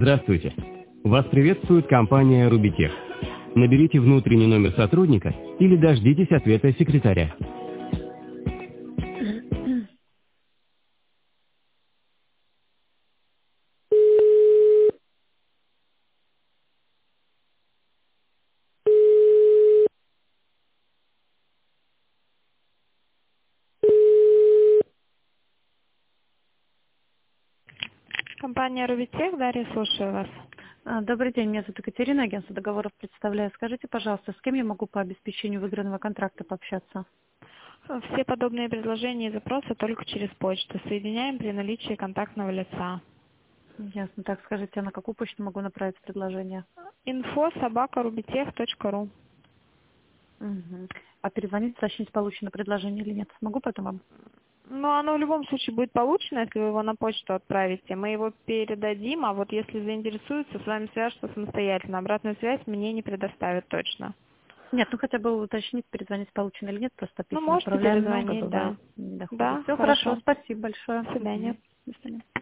Здравствуйте. Вас приветствует компания Рубитех. Наберите внутренний номер сотрудника или дождитесь ответа секретаря. Компания Рубитех, Дарья, слушаю вас. Добрый день, меня зовут Екатерина, агентство договоров представляю. Скажите, пожалуйста, с кем я могу по обеспечению выигранного контракта пообщаться? Все подобные предложения и запросы только через почту. Соединяем при наличии контактного лица. Ясно. Так, скажите, а на какую почту могу направить предложение? info@rubitech.ru. Угу. А перезвонить, уточнить, получено предложение или нет? Смогу потом вам? Ну, оно в любом случае будет получено, если вы его на почту отправите. Мы его передадим, а вот если заинтересуются, с вами свяжутся самостоятельно. Обратную связь мне не предоставят точно. Нет, ну хотя бы уточнить, перезвонить, получено или нет, просто Ну, письма можете отправляем много, перезвонить, да. бывает, не доходит. Да, Все хорошо. хорошо, спасибо большое. До свидания. До свидания.